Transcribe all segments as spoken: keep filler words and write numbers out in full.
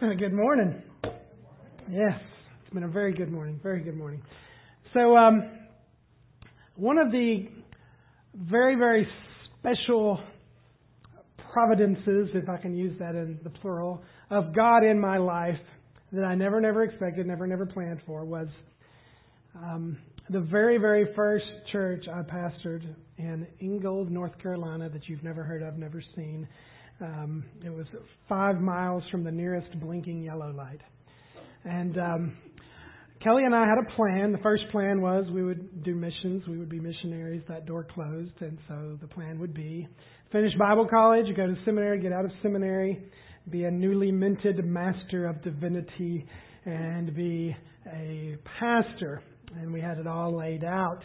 Good morning. Yes, it's been a very good morning, very good morning. So, um, one of the very, very special providences, if I can use that in the plural, of God in my life that I never, never expected, never, never planned for was um, the very, very first church I pastored in Ingold, North Carolina, that you've never heard of, never seen. Um, it was five miles from the nearest blinking yellow light. And um, Kelly and I had a plan. The first plan was we would do missions. We would be missionaries. That door closed. And so the plan would be finish Bible college, go to seminary, get out of seminary, be a newly minted master of divinity, and be a pastor. And we had it all laid out.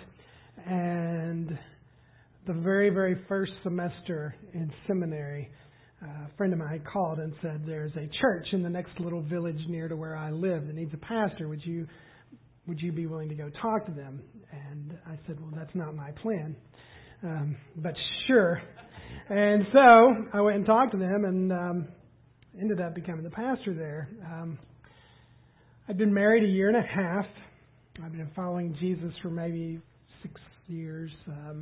And the very, very first semester in seminary, Uh, a friend of mine called and said, there's a church in the next little village near to where I live that needs a pastor. Would you would you be willing to go talk to them? And I said, well, that's not my plan. Um, but sure. And so I went and talked to them and um, ended up becoming the pastor there. Um, I'd been married a year and a half. I've been following Jesus for maybe six years. Um,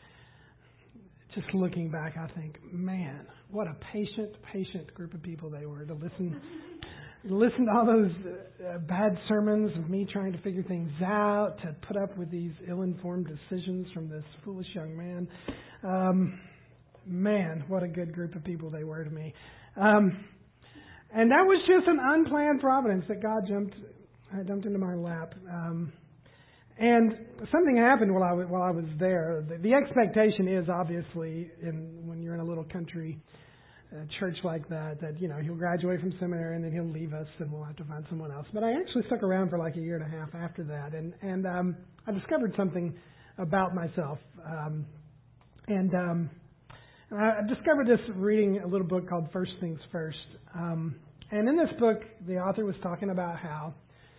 just looking back, I think, man, what a patient, patient group of people they were to listen, listen to all those uh, bad sermons of me trying to figure things out, to put up with these ill-informed decisions from this foolish young man. Um, man, what a good group of people they were to me. Um, and that was just an unplanned providence that God jumped, uh, dumped into my lap. Um, And something happened while I was, while I was there. The, the expectation is obviously, in when you're in a little country uh, church like that, that you know he'll graduate from seminary and then he'll leave us and we'll have to find someone else. But I actually stuck around for like a year and a half after that, and and um, I discovered something about myself. Um, and um, I discovered this reading a little book called First Things First. Um, and in this book, the author was talking about how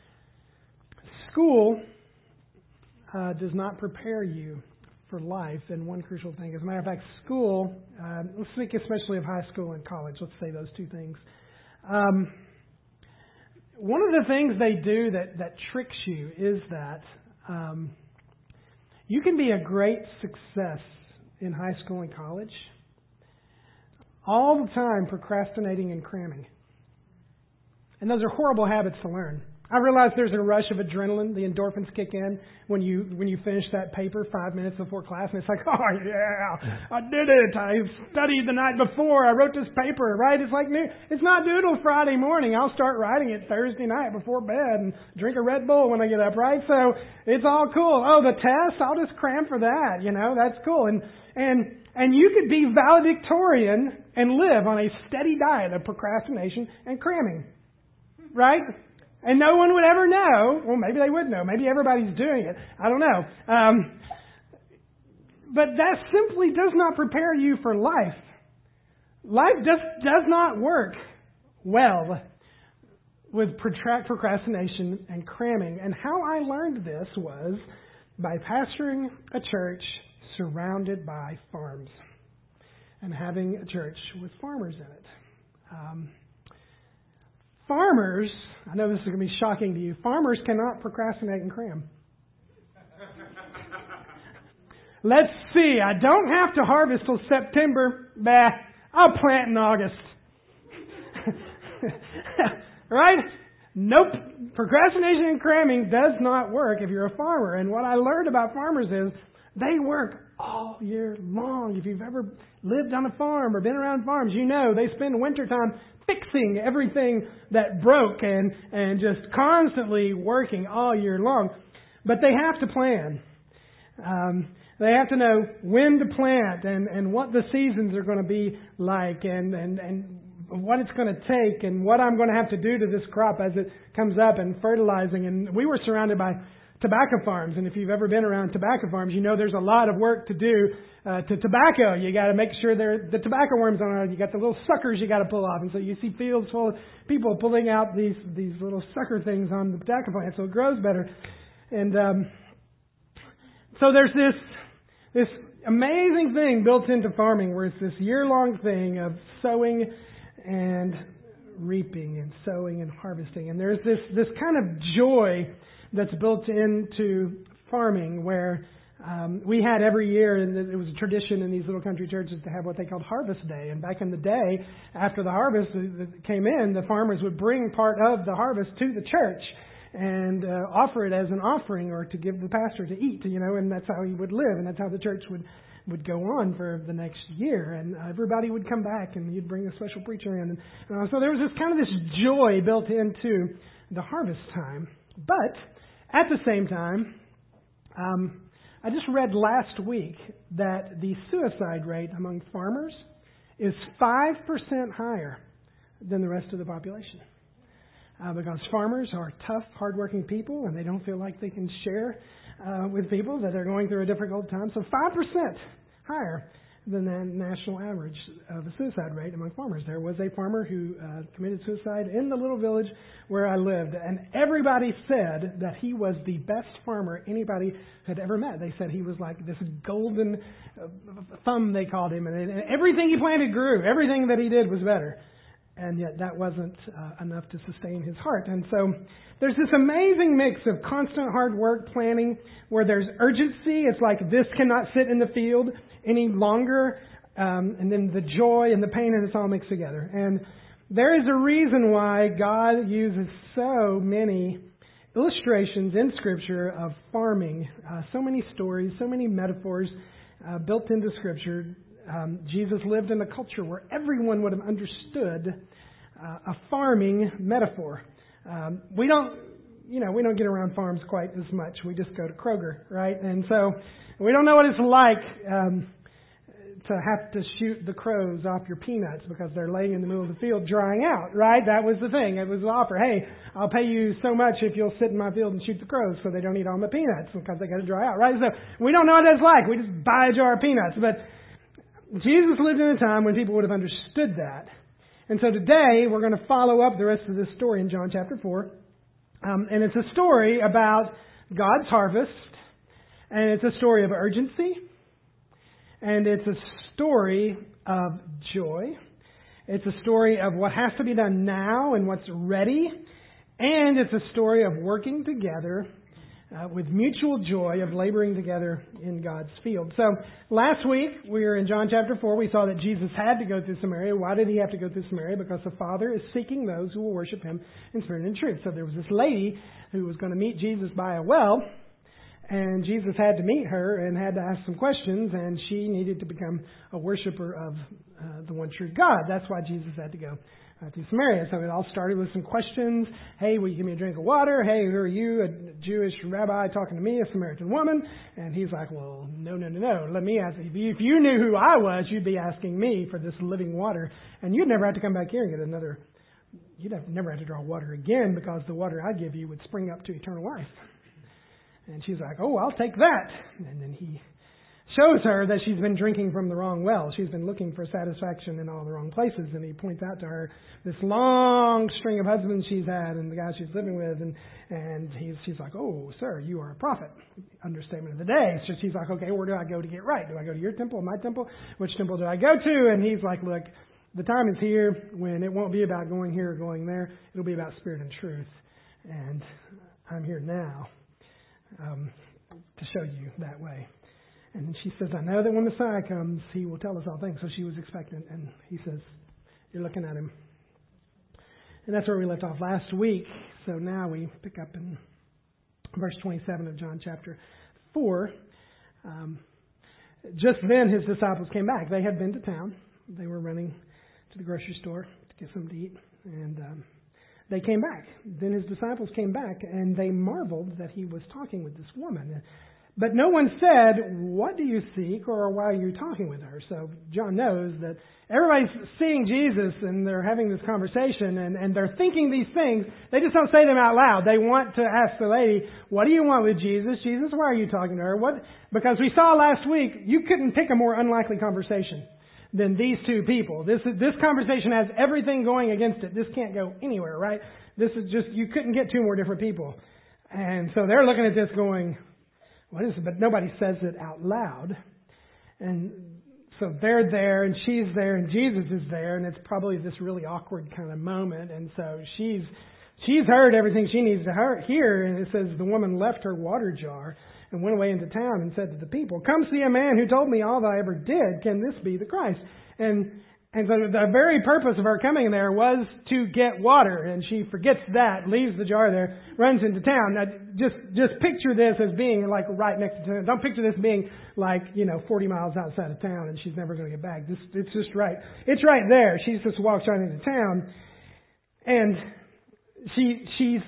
school Uh, does not prepare you for life, and one crucial thing. As a matter of fact, school, uh, let's think especially of high school and college. Let's say those two things. Um, one of the things they do that, that tricks you is that um, you can be a great success in high school and college all the time procrastinating and cramming. And those are horrible habits to learn. I realize there's a rush of adrenaline. The endorphins kick in when you when you finish that paper five minutes before class, and it's like, oh yeah, I did it. I studied the night before. I wrote this paper, right? It's like it's not due till Friday morning. I'll start writing it Thursday night before bed and drink a Red Bull when I get up, right? So it's all cool. Oh, the test, I'll just cram for that. You know, that's cool. And and and you could be valedictorian and live on a steady diet of procrastination and cramming, right? And no one would ever know. Well, maybe they would know. Maybe everybody's doing it. I don't know. Um, but that simply does not prepare you for life. Life just does not work well with protract procrastination and cramming. And how I learned this was by pastoring a church surrounded by farms and having a church with farmers in it. Um, Farmers, I know this is going to be shocking to you, farmers cannot procrastinate and cram. Let's see, I don't have to harvest till September. Bah, I'll plant in August. Right? Nope. Procrastination and cramming does not work if you're a farmer. And what I learned about farmers is they work all year long. If you've ever lived on a farm or been around farms, you know they spend wintertime fixing everything that broke and, and just constantly working all year long. But they have to plan. Um, they have to know when to plant and, and what the seasons are going to be like and, and, and what it's going to take and what I'm going to have to do to this crop as it comes up and fertilizing. And we were surrounded by tobacco farms. And if you've ever been around tobacco farms, you know there's a lot of work to do uh, to tobacco. You got to make sure they're, the tobacco worms on it. You got the little suckers you got to pull off. And so you see fields full of people pulling out these these little sucker things on the tobacco plant so it grows better. And um, so there's this this amazing thing built into farming where it's this year-long thing of sowing and reaping and sowing and harvesting. And there's this, this kind of joy that's built into farming where um, we had every year, and it was a tradition in these little country churches to have what they called Harvest Day. And back in the day, after the harvest came in, the farmers would bring part of the harvest to the church and uh, offer it as an offering or to give the pastor to eat, you know, and that's how he would live, and that's how the church would would go on for the next year, and everybody would come back, and you'd bring a special preacher in, and uh, so there was this kind of this joy built into the harvest time. But at the same time, um, I just read last week that the suicide rate among farmers is five percent higher than the rest of the population. Uh, because farmers are tough, hardworking people, and they don't feel like they can share uh, with people that are going through a difficult time. So five percent higher than the national average of the suicide rate among farmers. There was a farmer who uh, committed suicide in the little village where I lived, and everybody said that he was the best farmer anybody had ever met. They said he was like this golden uh, thumb, they called him, and, and everything he planted grew. Everything that he did was better. And yet that wasn't uh, enough to sustain his heart. And so there's this amazing mix of constant hard work planning where there's urgency. It's like this cannot sit in the field any longer. Um, and then the joy and the pain, and it's all mixed together. And there is a reason why God uses so many illustrations in Scripture of farming, uh, so many stories, so many metaphors uh, built into Scripture. Um, Jesus lived in a culture where everyone would have understood uh, a farming metaphor. Um, we don't, you know, we don't get around farms quite as much. We just go to Kroger, right? And so we don't know what it's like um, to have to shoot the crows off your peanuts because they're laying in the middle of the field drying out, right? That was the thing. It was the offer. Hey, I'll pay you so much if you'll sit in my field and shoot the crows so they don't eat all my peanuts because they got to dry out, right? So we don't know what it's like. We just buy a jar of peanuts, but Jesus lived in a time when people would have understood that. And so today we're going to follow up the rest of this story in John chapter four. Um, and it's a story about God's harvest. And it's a story of urgency. And it's a story of joy. It's a story of what has to be done now and what's ready. And it's a story of working together Uh, with mutual joy of laboring together in God's field. So last week we were in John chapter four. We saw that Jesus had to go through Samaria. Why did he have to go through Samaria? Because the Father is seeking those who will worship him in spirit and in truth. So there was this lady who was going to meet Jesus by a well, and Jesus had to meet her and had to ask some questions, and she needed to become a worshiper of uh, the one true God. That's why Jesus had to go Uh, through Samaria. So it all started with some questions. Hey, will you give me a drink of water? Hey, who are you, a Jewish rabbi, talking to me, a Samaritan woman? And he's like, well, no, no, no, no. Let me ask you. If you, if you knew who I was, you'd be asking me for this living water. And you'd never have to come back here and get another, you'd have, never have to draw water again because the water I give you would spring up to eternal life. And she's like, oh, I'll take that. And then he shows her that she's been drinking from the wrong well. She's been looking for satisfaction in all the wrong places. And he points out to her this long string of husbands she's had and the guy she's living with. And, and he's, she's like, oh, sir, you are a prophet. Understatement of the day. So she's like, okay, where do I go to get right? Do I go to your temple, my temple? Which temple do I go to? And he's like, look, the time is here when it won't be about going here or going there. It'll be about spirit and truth. And I'm here now um, to show you that way. And she says, I know that when Messiah comes, he will tell us all things. So she was expectant. And he says, you're looking at him. And that's where we left off last week. So now we pick up in verse twenty-seven of John chapter four. Um, just then his disciples came back. They had been to town. They were running to the grocery store to get something to eat. And um, they came back. Then his disciples came back, and they marveled that he was talking with this woman. But no one said, what do you seek, or why are you talking with her? So John knows that everybody's seeing Jesus and they're having this conversation and, and they're thinking these things. They just don't say them out loud. They want to ask the lady, what do you want with Jesus? Jesus, why are you talking to her? What? Because we saw last week, you couldn't pick a more unlikely conversation than these two people. This this conversation has everything going against it. This can't go anywhere, right? This is just, you couldn't get two more different people. And so they're looking at this going, what is it? But nobody says it out loud. And so they're there, and she's there, and Jesus is there, and it's probably this really awkward kind of moment. And so she's she's heard everything she needs to hear, and it says the woman left her water jar and went away into town and said to the people, "Come see a man who told me all that I ever did. Can this be the Christ?" And and so the very purpose of her coming there was to get water, and she forgets that, leaves the jar there, runs into town. Now, just just picture this as being like right next to town. Don't picture this being like, you know, forty miles outside of town, and she's never going to get back. This, it's just right. It's right there. She just walks right into town, and she she's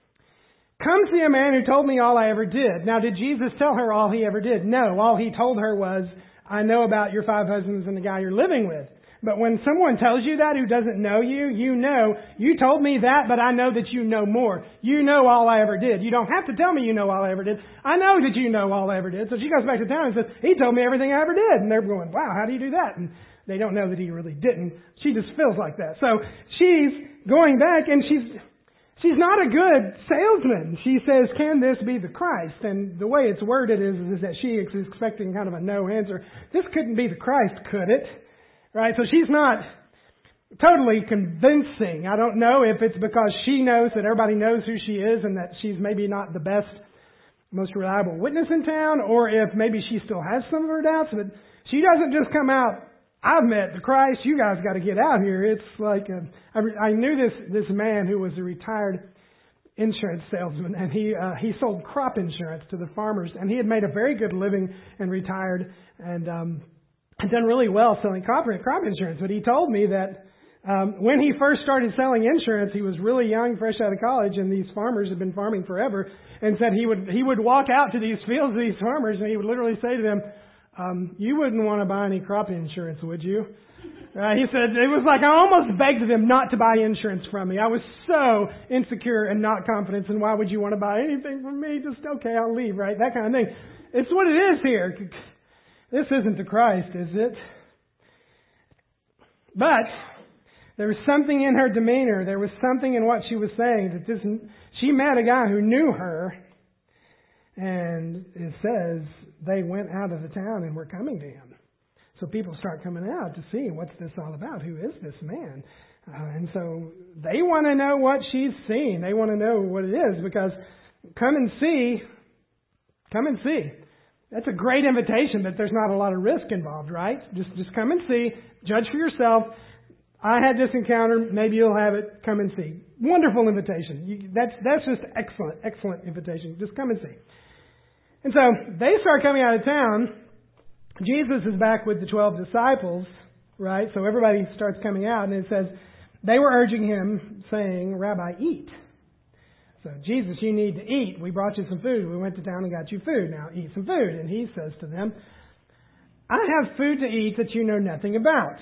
come see a man who told me all I ever did. Now, did Jesus tell her all he ever did? No. All he told her was, I know about your five husbands and the guy you're living with. But when someone tells you that who doesn't know you, you know, you told me that, but I know that you know more. You know all I ever did. You don't have to tell me you know all I ever did. I know that you know all I ever did. So she goes back to town and says, he told me everything I ever did. And they're going, wow, how do you do that? And they don't know that he really didn't. She just feels like that. So she's going back, and she's she's not a good salesman. She says, can this be the Christ? And the way it's worded is, is that she is expecting kind of a no answer. This couldn't be the Christ, could it? Right, so she's not totally convincing. I don't know if it's because she knows that everybody knows who she is and that she's maybe not the best, most reliable witness in town, or if maybe she still has some of her doubts. But she doesn't just come out, I've met the Christ, you guys got to get out here. It's like, a, I, I knew this this man who was a retired insurance salesman, and he uh, he sold crop insurance to the farmers, and he had made a very good living and retired, and um had done really well selling crop, crop insurance. But he told me that um, when he first started selling insurance, he was really young, fresh out of college, and these farmers had been farming forever, and said he would he would walk out to these fields of these farmers, and he would literally say to them, um, you wouldn't want to buy any crop insurance, would you? Uh, he said, it was like I almost begged them not to buy insurance from me. I was so insecure and not confident, and why would you want to buy anything from me? Just, okay, I'll leave, right? That kind of thing. It's what it is here. This isn't the Christ, is it? But there was something in her demeanor. There was something in what she was saying that this. She met a guy who knew her, and it says they went out of the town and were coming to him. So people start coming out to see what's this all about. Who is this man? Uh, and so they want to know what she's seen. They want to know what it is, because come and see. Come and see. That's a great invitation, but there's not a lot of risk involved, right? Just just come and see. Judge for yourself. I had this encounter. Maybe you'll have it. Come and see. Wonderful invitation. You, that's that's just excellent, excellent invitation. Just come and see. And so they start coming out of town. Jesus is back with the twelve disciples, right? So everybody starts coming out, and it says they were urging him, saying, Rabbi, eat. So, Jesus, you need to eat. We brought you some food. We went to town and got you food. Now eat some food. And he says to them, I have food to eat that you know nothing about.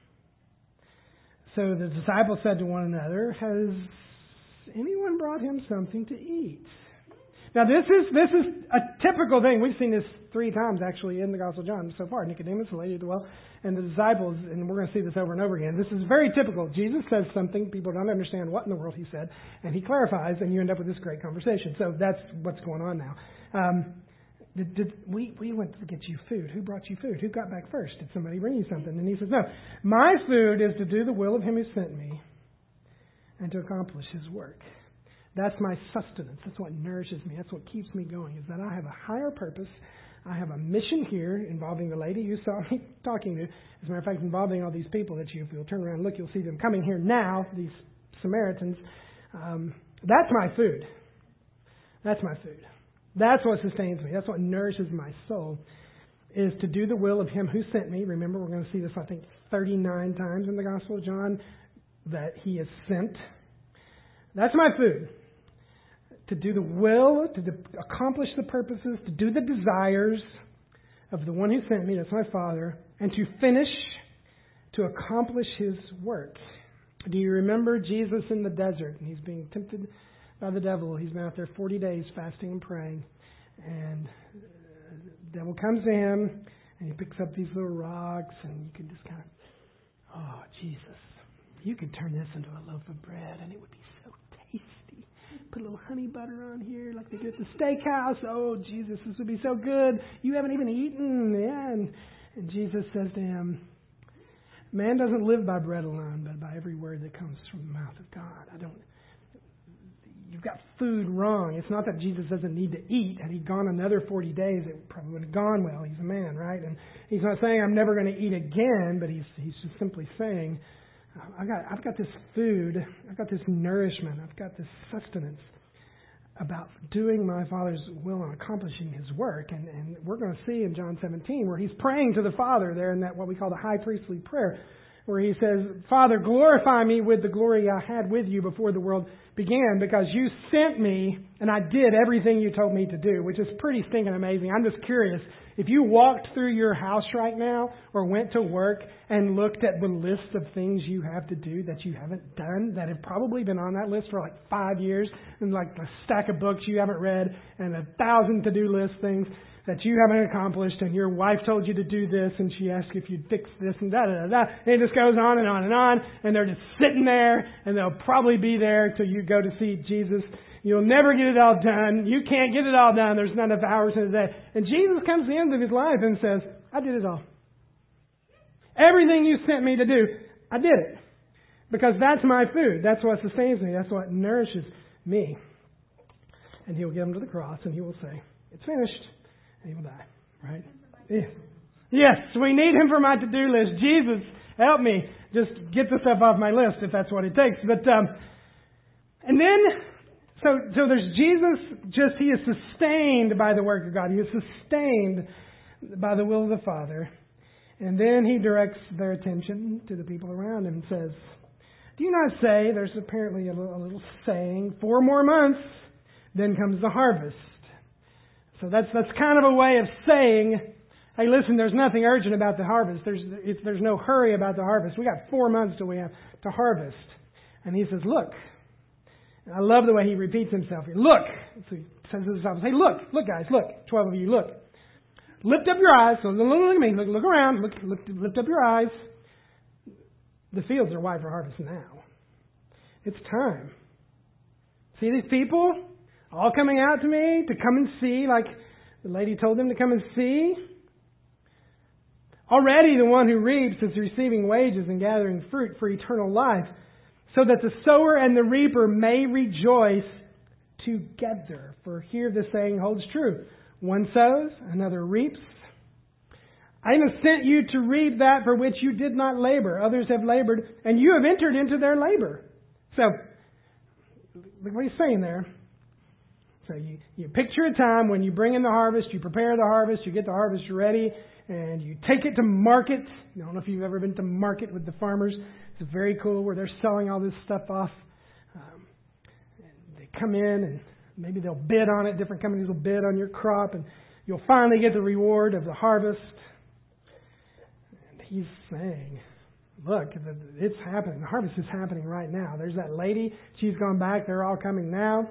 So the disciples said to one another, has anyone brought him something to eat? Now this is this is a typical thing. We've seen this three times actually in the Gospel of John so far. Nicodemus, the lady at the well, and the disciples, and we're going to see this over and over again. This is very typical. Jesus says something, people don't understand what in the world he said, and he clarifies, and you end up with this great conversation. So that's what's going on now. Um, did, did, we, we went to get you food. Who brought you food? Who got back first? Did somebody bring you something? And he says, no, my food is to do the will of him who sent me and to accomplish his work. That's my sustenance. That's what nourishes me. That's what keeps me going, is that I have a higher purpose. I have a mission here involving the lady you saw me talking to. As a matter of fact, involving all these people that you, if you'll turn around and look, you'll see them coming here now, these Samaritans. Um, that's my food. That's my food. That's what sustains me. That's what nourishes my soul, is to do the will of him who sent me. Remember, we're going to see this, I think, thirty-nine times in the Gospel of John, that he is sent. That's my food. To do the will, to de- accomplish the purposes, to do the desires of the one who sent me, that's my Father, and to finish, to accomplish his work. Do you remember Jesus in the desert? And he's being tempted by the devil. He's been out there forty days fasting and praying. And the devil comes to him, and he picks up these little rocks, and you can just kind of, oh, Jesus, you could turn this into a loaf of bread, and it would be so tasty. Put a little honey butter on here like they do at the steakhouse. Oh, Jesus, this would be so good. You haven't even eaten. Yeah, and, And Jesus says to him, man doesn't live by bread alone, but by every word that comes from the mouth of God. I don't. You've got food wrong. It's not that Jesus doesn't need to eat. Had he gone another forty days, it probably would have gone well. He's a man, right? And he's not saying I'm never going to eat again, but he's he's just simply saying, I got I've got this food, I've got this nourishment, I've got this sustenance about doing my Father's will and accomplishing His work. And, and we're going to see in John seventeen where He's praying to the Father there in that what we call the high priestly prayer, where He says, Father, glorify me with the glory I had with you before the world began, because you sent me and I did everything you told me to do, which is pretty stinking amazing. I'm just curious, if you walked through your house right now or went to work and looked at the list of things you have to do that you haven't done, that have probably been on that list for like five years, and like a stack of books you haven't read and a thousand to-do list things that you haven't accomplished, and your wife told you to do this, and she asked if you'd fix this, and da da da da. And it just goes on and on and on, and they're just sitting there, and they'll probably be there till you go to see Jesus. You'll never get it all done. You can't get it all done. There's not enough hours in a day. And Jesus comes to the end of His life and says, I did it all. Everything you sent me to do, I did it. Because that's my food. That's what sustains me. That's what nourishes me. And He'll get Him to the cross, and He will say, it's finished. And He will die, right? Yes. Yes, we need Him for my to-do list. Jesus, help me just get the stuff off my list if that's what it takes. But um, and then, so so there's Jesus. Just He is sustained by the work of God. He is sustained by the will of the Father. And then He directs their attention to the people around Him and says, "Do you not say?" There's apparently a little, a little saying. Four more months, then comes the harvest. So that's that's kind of a way of saying, hey, listen, there's nothing urgent about the harvest. There's it's, there's no hurry about the harvest. We got four months till we have to harvest. And He says, look. And I love the way He repeats Himself here. Look. So He says to His disciples, hey, look, look, guys, look. Twelve of you, look. Lift up your eyes. So look, look at me. Look, look around. Look, look, lift up your eyes. The fields are white for harvest now. It's time. See these people? All coming out to me to come and see, like the lady told them to come and see. Already the one who reaps is receiving wages and gathering fruit for eternal life, so that the sower and the reaper may rejoice together. For here the saying holds true. One sows, another reaps. I have sent you to reap that for which you did not labor. Others have labored, and you have entered into their labor. So, what he's saying there. So you, you picture a time when you bring in the harvest, you prepare the harvest, you get the harvest ready, and you take it to market. I don't know if you've ever been to market with the farmers. It's very cool where they're selling all this stuff off. Um, and they come in and maybe they'll bid on it. Different companies will bid on your crop, and you'll finally get the reward of the harvest. And He's saying, look, it's happening. The harvest is happening right now. There's that lady. She's gone back. They're all coming now.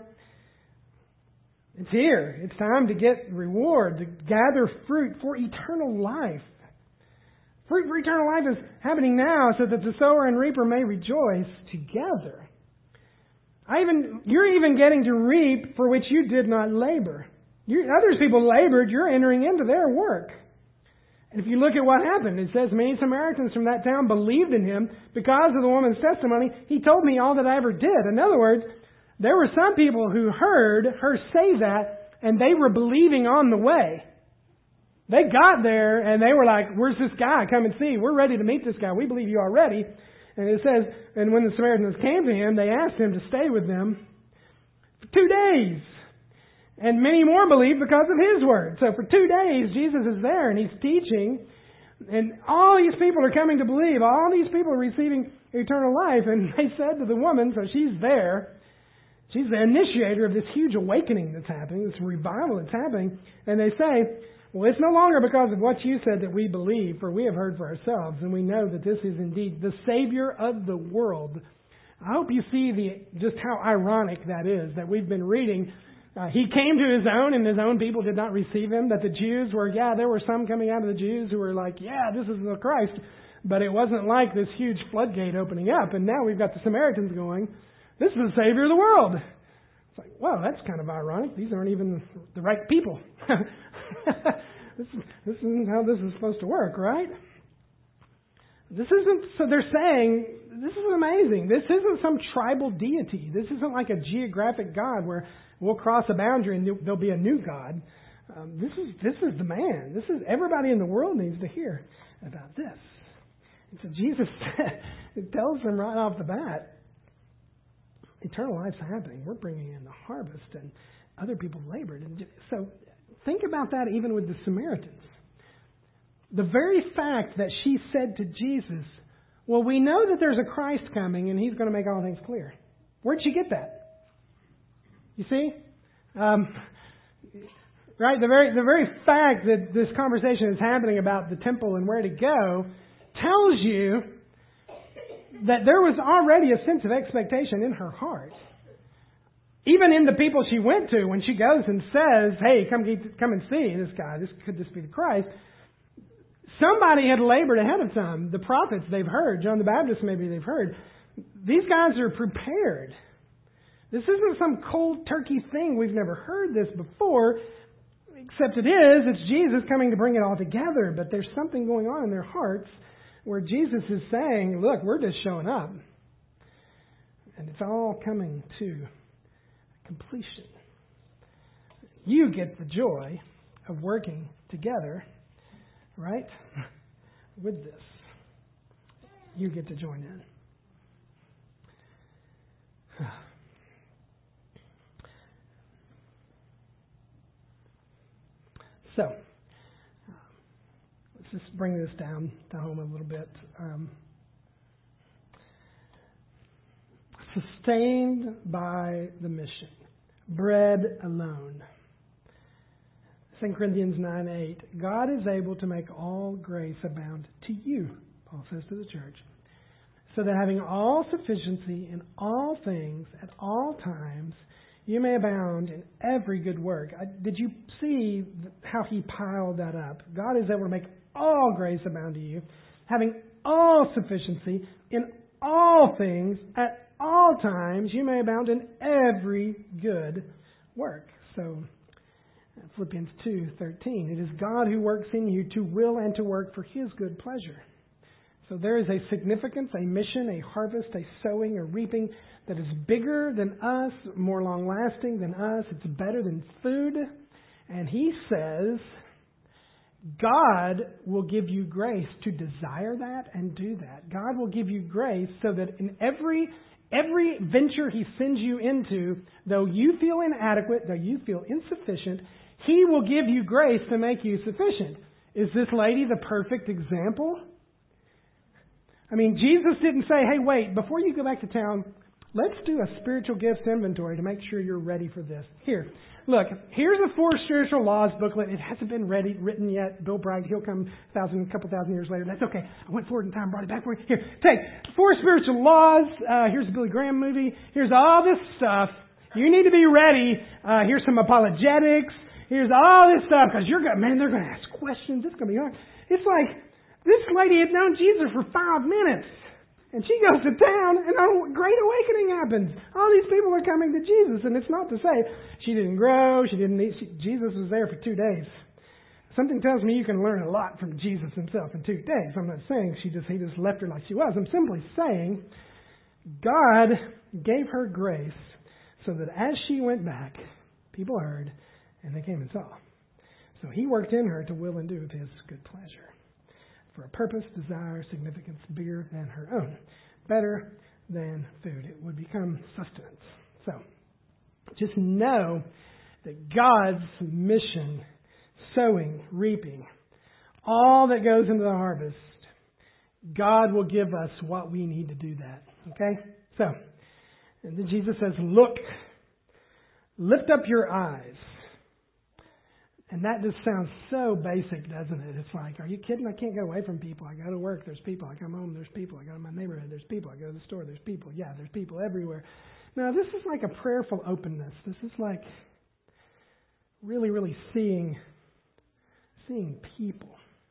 It's here. It's time to get reward, to gather fruit for eternal life. Fruit for eternal life is happening now so that the sower and reaper may rejoice together. I even, you're even getting to reap for which you did not labor. You, others people labored. You're entering into their work. And if you look at what happened, it says many Samaritans from that town believed in Him because of the woman's testimony. He told me all that I ever did. In other words, there were some people who heard her say that, and they were believing on the way. They got there, and they were like, where's this guy? Come and see. We're ready to meet this guy. We believe you already. And it says, and when the Samaritans came to Him, they asked Him to stay with them for two days. And many more believed because of His word. So for two days, Jesus is there, and He's teaching. And all these people are coming to believe. All these people are receiving eternal life. And they said to the woman, so she's there. She's the initiator of this huge awakening that's happening, this revival that's happening. And they say, well, it's no longer because of what you said that we believe, for we have heard for ourselves, and we know that this is indeed the Savior of the world. I hope you see the just how ironic that is, that we've been reading. Uh, he came to His own, and His own people did not receive Him. That the Jews were, yeah, there were some coming out of the Jews who were like, yeah, this is the Christ. But it wasn't like this huge floodgate opening up. And now we've got the Samaritans going, this is the Savior of the world. It's like, well, that's kind of ironic. These aren't even the right people. this, is, this isn't how this is supposed to work, right? This isn't, so they're saying, this is amazing. This isn't some tribal deity. This isn't like a geographic God where we'll cross a boundary and there'll be a new God. Um, this is this is the man. This is everybody in the world needs to hear about this. And so Jesus it tells them right off the bat, eternal life's happening. We're bringing in the harvest, and other people labored. And so think about that even with the Samaritans. The very fact that she said to Jesus, well, we know that there's a Christ coming and he's going to make all things clear. Where'd she get that? You see? Um, right? The very, the very fact that this conversation is happening about the temple and where to go tells you that there was already a sense of expectation in her heart. Even in the people she went to, when she goes and says, hey, come, come and see this guy. This could this be the Christ? Somebody had labored ahead of time. The prophets they've heard. John the Baptist maybe they've heard. These guys are prepared. This isn't some cold turkey thing. We've never heard this before. Except it is. It's Jesus coming to bring it all together. But there's something going on in their hearts where Jesus is saying, look, we're just showing up. And it's all coming to completion. You get the joy of working together. Right? With this, you get to join in. So, let's just bring this down to home a little bit. Um, sustained by the mission, bread alone. Second Corinthians nine eight, God is able to make all grace abound to you, Paul says to the church, so that having all sufficiency in all things at all times, you may abound in every good work. I, did you see how he piled that up? God is able to make all grace abound to you, having all sufficiency in all things at all times, you may abound in every good work. So, Philippians two thirteen, it is God who works in you to will and to work for His good pleasure. So there is a significance, a mission, a harvest, a sowing, a reaping that is bigger than us, more long-lasting than us. It's better than food. And He says, God will give you grace to desire that and do that. God will give you grace so that in every every venture He sends you into, though you feel inadequate, though you feel insufficient, He will give you grace to make you sufficient. Is this lady the perfect example? I mean, Jesus didn't say, hey, wait, before you go back to town, let's do a spiritual gifts inventory to make sure you're ready for this. Here, look, here's the Four Spiritual Laws booklet. It hasn't been ready, written yet. Bill Bragg, he'll come a thousand, a couple thousand years later. That's okay. I went forward in time, brought it back for you. Here, take Four Spiritual Laws. Uh, here's the Billy Graham movie. Here's all this stuff. You need to be ready. Uh, here's some apologetics. Here's all this stuff, because you're going, man, they're going to ask questions. It's going to be hard. It's like, this lady had known Jesus for five minutes. And she goes to town, and a great awakening happens. All these people are coming to Jesus. And it's not to say she didn't grow, she didn't eat. She, Jesus was there for two days. Something tells me you can learn a lot from Jesus himself in two days. I'm not saying she just he just left her like she was. I'm simply saying God gave her grace so that as she went back, people heard, and they came and saw. So He worked in her to will and do of His good pleasure. For a purpose, desire, significance, bigger than her own. Better than food. It would become sustenance. So, just know that God's mission, sowing, reaping, all that goes into the harvest, God will give us what we need to do that. Okay? So, and then Jesus says, look, lift up your eyes. And that just sounds so basic, doesn't it? It's like, are you kidding? I can't get away from people. I go to work, there's people. I come home, there's people. I go to my neighborhood, there's people. I go to the store, there's people. Yeah, there's people everywhere. Now, this is like a prayerful openness. This is like really, really seeing, seeing people.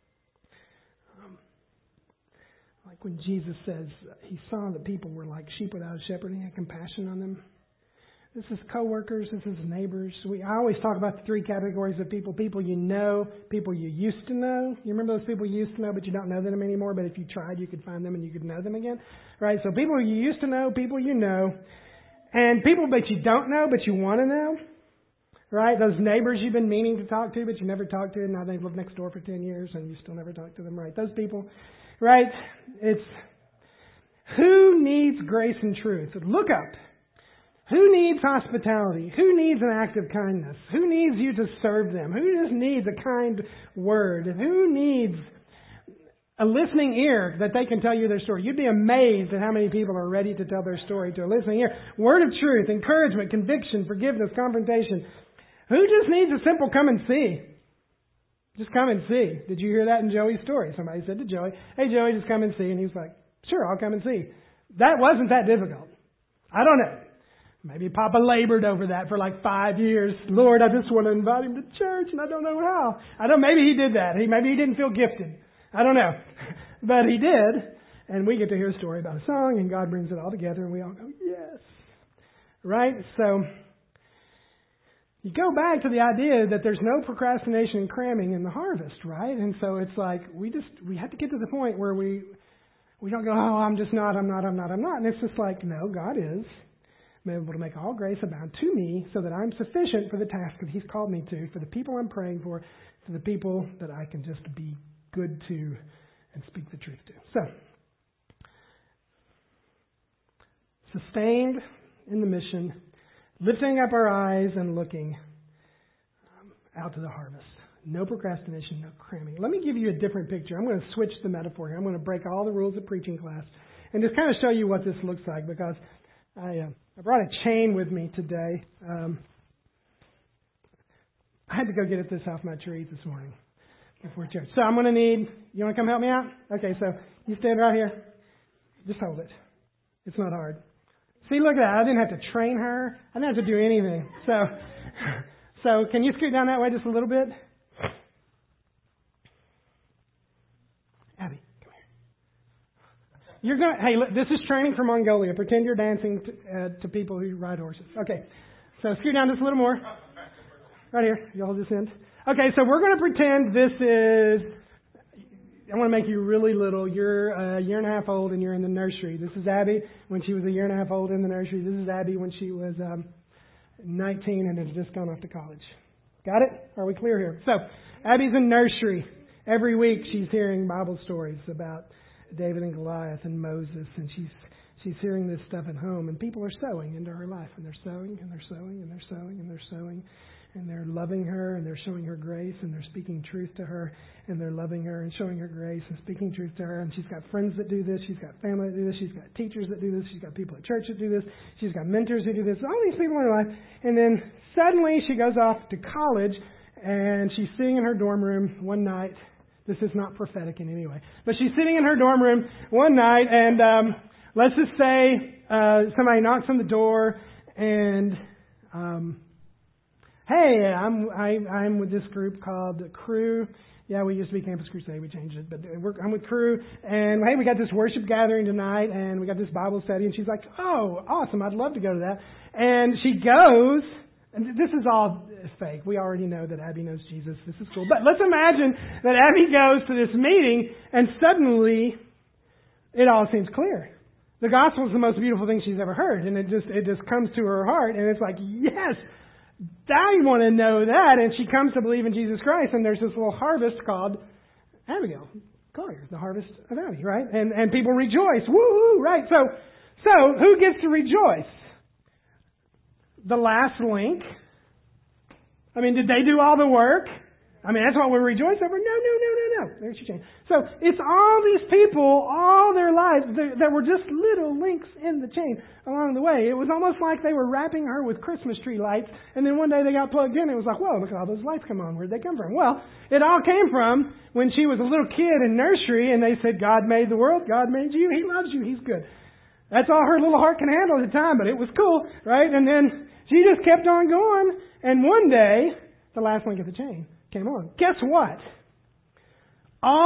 Um, like when Jesus says He saw that people were like sheep without a shepherd, and He had compassion on them. This is coworkers. This is neighbors. We I always talk about the three categories of people: people you know, people you used to know. You remember those people you used to know, but you don't know them anymore. But if you tried, you could find them and you could know them again, right? So people you used to know, people you know, and people that you don't know but you want to know, right? Those neighbors you've been meaning to talk to but you never talked to, and now they've lived next door for ten years and you still never talk to them, right? Those people, right? It's who needs grace and truth? Look up. Who needs hospitality? Who needs an act of kindness? Who needs you to serve them? Who just needs a kind word? Who needs a listening ear that they can tell you their story? You'd be amazed at how many people are ready to tell their story to a listening ear. Word of truth, encouragement, conviction, forgiveness, confrontation. Who just needs a simple come and see? Just come and see. Did you hear that in Joey's story? Somebody said to Joey, hey Joey, just come and see. And he was like, sure, I'll come and see. That wasn't that difficult. I don't know. Maybe Papa labored over that for like five years. Lord, I just want to invite him to church and I don't know how. I don't, maybe he did that. He, maybe he didn't feel gifted. I don't know. But he did. And we get to hear a story about a song and God brings it all together and we all go, yes. Right? So you go back to the idea that there's no procrastination and cramming in the harvest, right? And so it's like we just, we have to get to the point where we, we don't go, oh, I'm just not, I'm not, I'm not, I'm not. And it's just like, no, God is. I'm able to make all grace abound to me so that I'm sufficient for the task that He's called me to, for the people I'm praying for, for the people that I can just be good to and speak the truth to. So, sustained in the mission, lifting up our eyes and looking um, out to the harvest. No procrastination, no cramming. Let me give you a different picture. I'm going to switch the metaphor here. I'm going to break all the rules of preaching class and just kind of show you what this looks like because I... Uh, I brought a chain with me today. Um, I had to go get it this off my tree this morning before church. So I'm going to need, you want to come help me out? Okay, so you stand right here. Just hold it. It's not hard. See, look at that. I didn't have to train her. I didn't have to do anything. So, so can you scoot down that way just a little bit? Abby. You're going. Hey, look, this is training for Mongolia. Pretend you're dancing to, uh, to people who ride horses. Okay, so scoot down just a little more. Right here. You hold this end. Okay, so we're going to pretend this is. I want to make you really little. You're a year and a half old and you're in the nursery. This is Abby when she was a year and a half old in the nursery. This is Abby when she was um, nineteen and has just gone off to college. Got it? Are we clear here? So, Abby's in nursery. Every week she's hearing Bible stories about David and Goliath and Moses, and she's she's hearing this stuff at home, and people are sowing into her life, and they're sowing, and they're sowing, and they're sowing, and they're sowing, and they're loving her, and they're showing her grace, and they're speaking truth to her, and they're loving her, and showing her grace, and speaking truth to her, and she's got friends that do this, she's got family that do this, she's got teachers that do this, she's got people at church that do this, she's got mentors who do this, all these people in her life, and then suddenly she goes off to college, and she's sitting in her dorm room one night. This is not prophetic in any way. But she's sitting in her dorm room one night, and um, let's just say uh, somebody knocks on the door, and um, hey, I'm I, I'm with this group called Crew. Yeah, we used to be Campus Crusade. We changed it, but we're, I'm with Crew, and hey, we got this worship gathering tonight, and we got this Bible study. And she's like, "Oh, awesome! I'd love to go to that." And she goes. And this is all fake. We already know that Abby knows Jesus. This is cool. But let's imagine that Abby goes to this meeting and suddenly it all seems clear. The gospel is the most beautiful thing she's ever heard. And it just it just comes to her heart. And it's like, yes, I want to know that. And she comes to believe in Jesus Christ. And there's this little harvest called Abigail Collier, the harvest of Abby, right? And and people rejoice. Woo-hoo, right? So, so who gets to rejoice? The last link. I mean, did they do all the work? I mean, that's what we rejoice over. No, no, no, no, no. There's your change. So it's all these people, all their lives, that were just little links in the chain along the way. It was almost like they were wrapping her with Christmas tree lights, and then one day they got plugged in. It was like, whoa, look at all those lights come on. Where'd they come from? Well, it all came from when she was a little kid in nursery, and they said, God made the world. God made you. He loves you. He's good. That's all her little heart can handle at the time, but it was cool, right? And then she just kept on going, and one day, the last link of the chain came on. Guess what?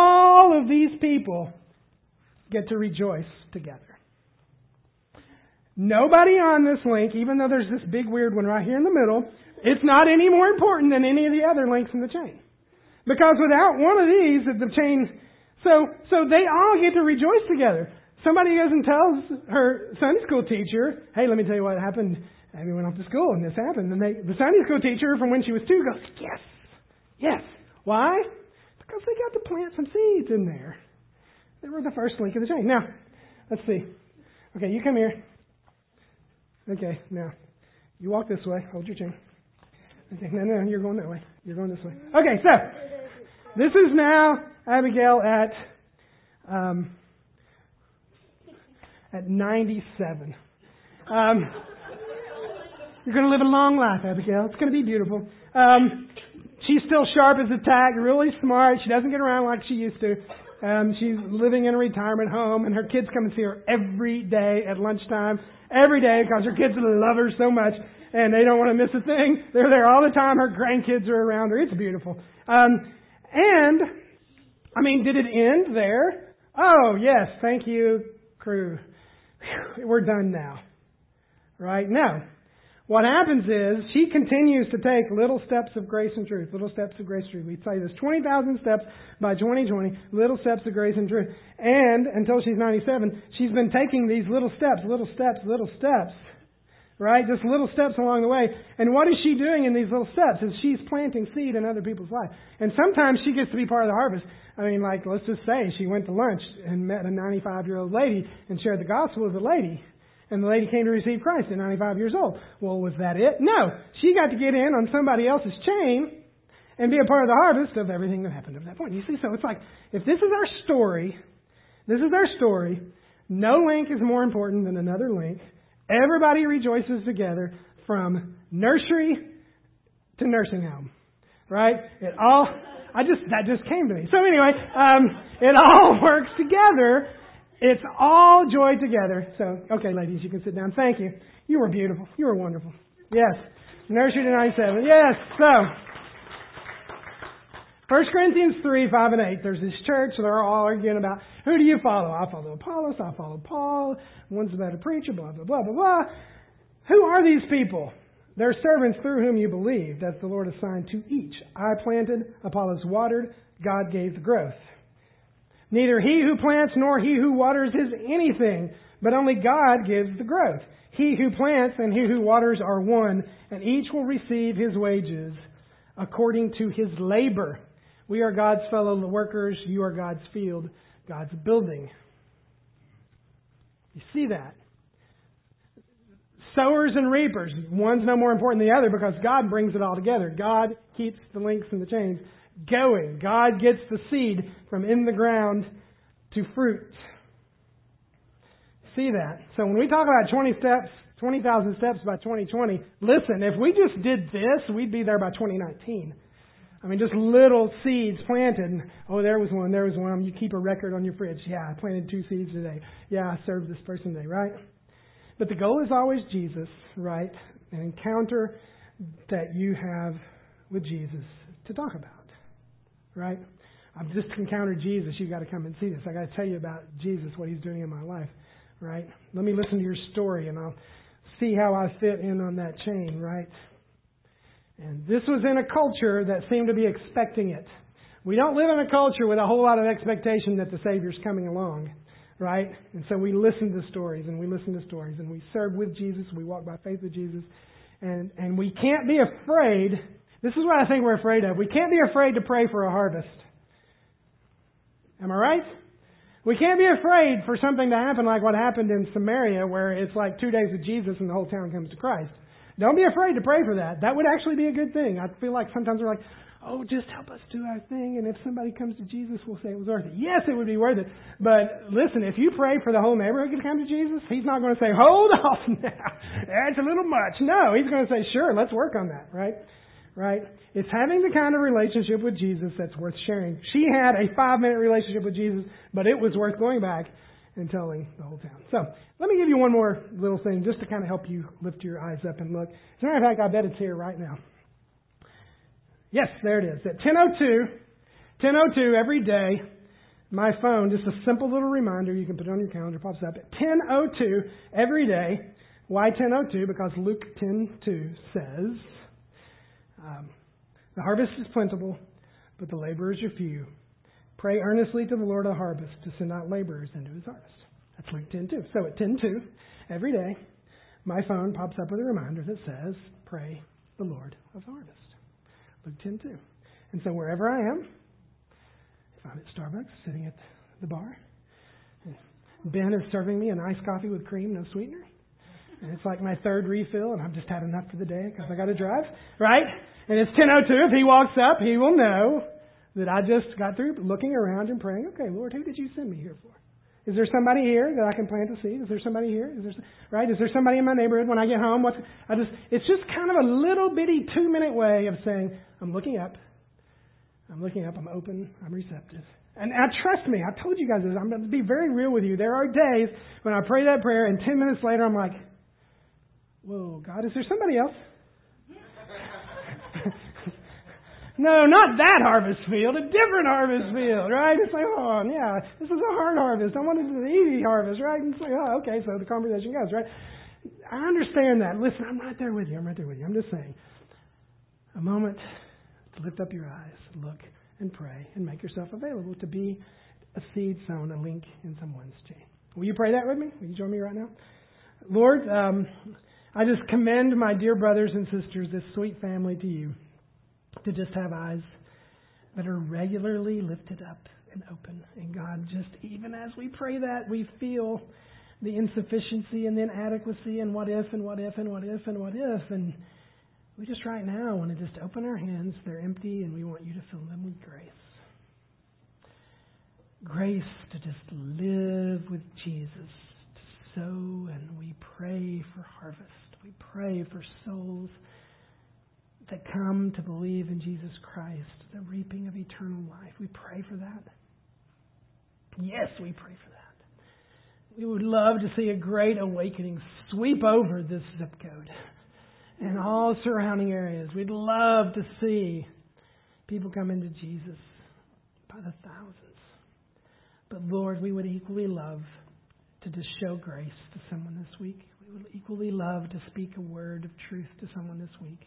All of these people get to rejoice together. Nobody on this link, even though there's this big weird one right here in the middle, it's not any more important than any of the other links in the chain. Because without one of these, the chain, so so they all get to rejoice together. Somebody goes and tells her Sunday school teacher, hey, let me tell you what happened. Abby went off to school and this happened. And they, the Sunday school teacher from when she was two goes, yes, yes. Why? Because they got to plant some seeds in there. They were the first link of the chain. Now, let's see. Okay, you come here. Okay, now, you walk this way. Hold your chain. Okay, no, no, you're going that way. You're going this way. Okay, so, this is now Abigail at um, at ninety-seven. Um, you're going to live a long life, Abigail. It's going to be beautiful. Um, she's still sharp as a tack, really smart. She doesn't get around like she used to. Um, she's living in a retirement home, and her kids come and see her every day at lunchtime. Every day, because her kids love her so much, and they don't want to miss a thing. They're there all the time. Her grandkids are around her. It's beautiful. Um, and, I mean, did it end there? Oh, yes. Thank you, crew. Whew, we're done now. Right? No. What happens is she continues to take little steps of grace and truth. Little steps of grace and truth. We say there's twenty thousand steps by twenty twenty. Little steps of grace and truth. And until she's ninety-seven, she's been taking these little steps, little steps, little steps. Right? Just little steps along the way. And what is she doing in these little steps? Is she's planting seed in other people's lives. And sometimes she gets to be part of the harvest. I mean, like, let's just say she went to lunch and met a ninety-five-year-old lady and shared the gospel with the lady. And the lady came to receive Christ at ninety-five years old. Well, was that it? No. She got to get in on somebody else's chain and be a part of the harvest of everything that happened at that point. You see, so it's like, if this is our story, this is our story, no link is more important than another link. Everybody rejoices together from nursery to nursing home. Right? It all, I just, that just came to me. So anyway, um, it all works together. It's all joy together. So, okay, ladies, you can sit down. Thank you. You were beautiful. You were wonderful. Yes. Nursery to ninety-seven. Yes. So, First Corinthians three, five, and eight. There's this church, and they're all arguing about, who do you follow? I follow Apollos. I follow Paul. One's a better preacher, blah, blah, blah, blah, blah. Who are these people? They're servants through whom you believed, as the Lord assigned to each. I planted, Apollos watered, God gave the growth. Neither he who plants nor he who waters is anything, but only God gives the growth. He who plants and he who waters are one, and each will receive his wages according to his labor. We are God's fellow workers. You are God's field, God's building. You see that? Sowers and reapers. One's no more important than the other because God brings it all together. God keeps the links and the chains going. God gets the seed from in the ground to fruit. See that? So when we talk about twenty steps, twenty thousand steps by twenty twenty, listen, if we just did this, we'd be there by twenty nineteen. I mean, just little seeds planted. Oh, there was one, there was one. You keep a record on your fridge. Yeah, I planted two seeds today. Yeah, I served this person today, right? But the goal is always Jesus, right? An encounter that you have with Jesus to talk about. Right? I've just encountered Jesus. You've got to come and see this. I've got to tell you about Jesus, what He's doing in my life. Right? Let me listen to your story and I'll see how I fit in on that chain. Right? And this was in a culture that seemed to be expecting it. We don't live in a culture with a whole lot of expectation that the Savior's coming along. Right? And so we listen to stories and we listen to stories and we serve with Jesus. We walk by faith with Jesus. And, and we can't be afraid. This is what I think we're afraid of. We can't be afraid to pray for a harvest. Am I right? We can't be afraid for something to happen like what happened in Samaria where it's like two days with Jesus and the whole town comes to Christ. Don't be afraid to pray for that. That would actually be a good thing. I feel like sometimes we're like, oh, just help us do our thing, and if somebody comes to Jesus, we'll say it was worth it. Yes, it would be worth it. But listen, if you pray for the whole neighborhood to come to Jesus, He's not going to say, hold off now. That's a little much. No, He's going to say, sure, let's work on that, right? Right? It's having the kind of relationship with Jesus that's worth sharing. She had a five-minute relationship with Jesus, but it was worth going back and telling the whole town. So, let me give you one more little thing just to kind of help you lift your eyes up and look. As a matter of fact, I bet it's here right now. Yes, there it is. At ten oh two, ten oh two every day, my phone, just a simple little reminder, you can put it on your calendar, pops up. At ten oh two every day, Why ten oh two? Because Luke ten two says, um, the harvest is plentiful, but the laborers are few. Pray earnestly to the Lord of the harvest to send out laborers into his harvest. That's Luke ten two. So at ten two, every day, my phone pops up with a reminder that says, pray the Lord of the harvest. Luke ten two. And so wherever I am, if I'm at Starbucks, sitting at the bar, and Ben is serving me an iced coffee with cream, no sweetener, and it's like my third refill, and I've just had enough for the day because I got to drive, right? And it's ten oh two. If he walks up, he will know that I just got through looking around and praying, okay, Lord, who did you send me here for? Is there somebody here that I can plant a seed? Is there somebody here? Is there, right? Is there somebody in my neighborhood when I get home? What's, I just, it's just kind of a little bitty two-minute way of saying, I'm looking up. I'm looking up. I'm open. I'm receptive. And uh, trust me, I told you guys this. I'm going to be very real with you. There are days when I pray that prayer, and ten minutes later, I'm like, whoa, God, is there somebody else? No, not that harvest field, a different harvest field, right? It's like, oh, yeah, this is a hard harvest. I wanted an easy harvest, right? And it's like, oh, okay, so the conversation goes, right? I understand that. Listen, I'm right there with you. I'm right there with you. I'm just saying, a moment to lift up your eyes, look, and pray, and make yourself available to be a seed sown, a link in someone's chain. Will you pray that with me? Will you join me right now? Lord, um, I just commend my dear brothers and sisters, this sweet family, to you, to just have eyes that are regularly lifted up and open. And God, just even as we pray that, we feel the insufficiency and the inadequacy and what if and what if and what if and what if. And we just right now want to just open our hands. They're empty, and we want you to fill them with grace. Grace to just live with Jesus, to sow, and we pray for harvest. We pray for souls that come to believe in Jesus Christ, the reaping of eternal life. We pray for that. Yes, we pray for that. We would love to see a great awakening sweep over this zip code and all surrounding areas. We'd love to see people come into Jesus by the thousands. But Lord, we would equally love to just show grace to someone this week. We would equally love to speak a word of truth to someone this week.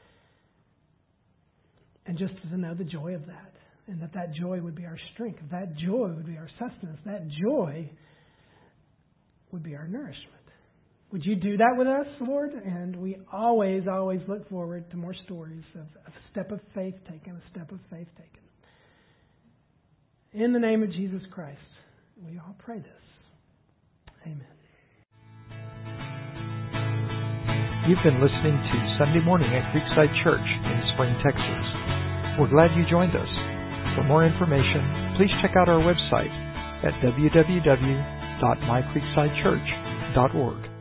And just to know the joy of that. And that that joy would be our strength. That joy would be our sustenance. That joy would be our nourishment. Would you do that with us, Lord? And we always, always look forward to more stories of a step of faith taken, a step of faith taken. In the name of Jesus Christ, we all pray this. Amen. You've been listening to Sunday Morning at Creekside Church in Spring, Texas. We're glad you joined us. For more information, please check out our website at w w w dot my creekside church dot org.